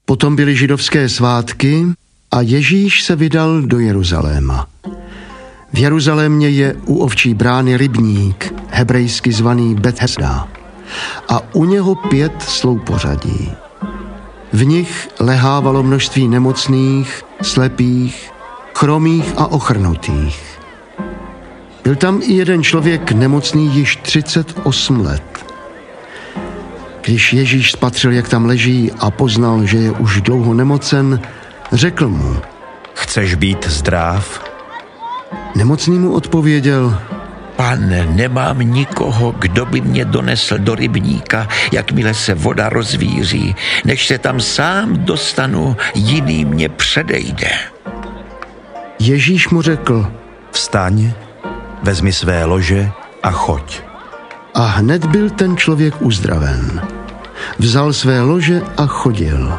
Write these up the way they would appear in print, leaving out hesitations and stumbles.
Potom byly židovské svátky a Ježíš se vydal do Jeruzaléma. V Jeruzalémě je u ovčí brány rybník, hebrejsky zvaný Bethesda, a u něho 5 sloupořadí. V nich lehávalo množství nemocných, slepých, chromých a ochrnutých. Byl tam i jeden člověk nemocný již 38 let. Když Ježíš spatřil, jak tam leží a poznal, že je už dlouho nemocen, řekl mu: Chceš být zdrav? Nemocný mu odpověděl: Pane, nemám nikoho, kdo by mě donesl do rybníka, jakmile se voda rozvíří. Než se tam sám dostanu, jiný mě předejde. Ježíš mu řekl: Vstaň, vezmi své lože a choď. A hned byl ten člověk uzdraven. Vzal své lože a chodil.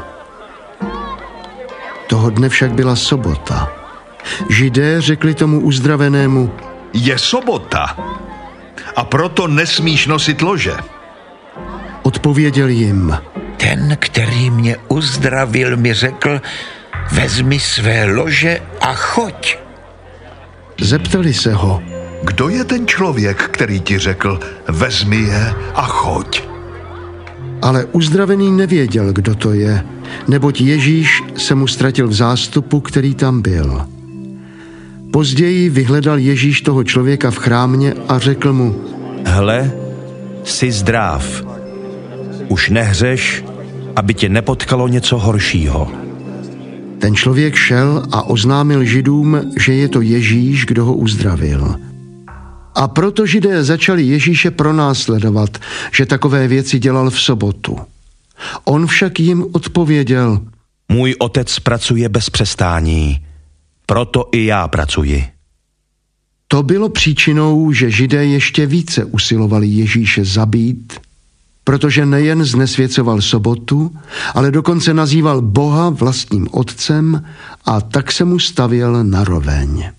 Toho dne však byla sobota. Židé řekli tomu uzdravenému: Je sobota a proto nesmíš nosit lože. Odpověděl jim: Ten, který mě uzdravil, mi řekl: Vezmi své lože a choď. Zeptali se ho: Kdo je ten člověk, který ti řekl: Vezmi je a choď? Ale uzdravený nevěděl, kdo to je, neboť Ježíš se mu ztratil v zástupu, který tam byl. Později vyhledal Ježíš toho člověka v chrámě a řekl mu: Hle, jsi zdrav. Už nehřeš, aby tě nepotkalo něco horšího. Ten člověk šel a oznámil Židům, že je to Ježíš, kdo ho uzdravil. A proto Židé začali Ježíše pronásledovat, že takové věci dělal v sobotu. On však jim odpověděl: Můj otec pracuje bez přestání, proto i já pracuji. To bylo příčinou, že Židé ještě více usilovali Ježíše zabít, protože nejen znesvěcoval sobotu, ale dokonce nazýval Boha vlastním otcem a tak se mu stavěl naroveň.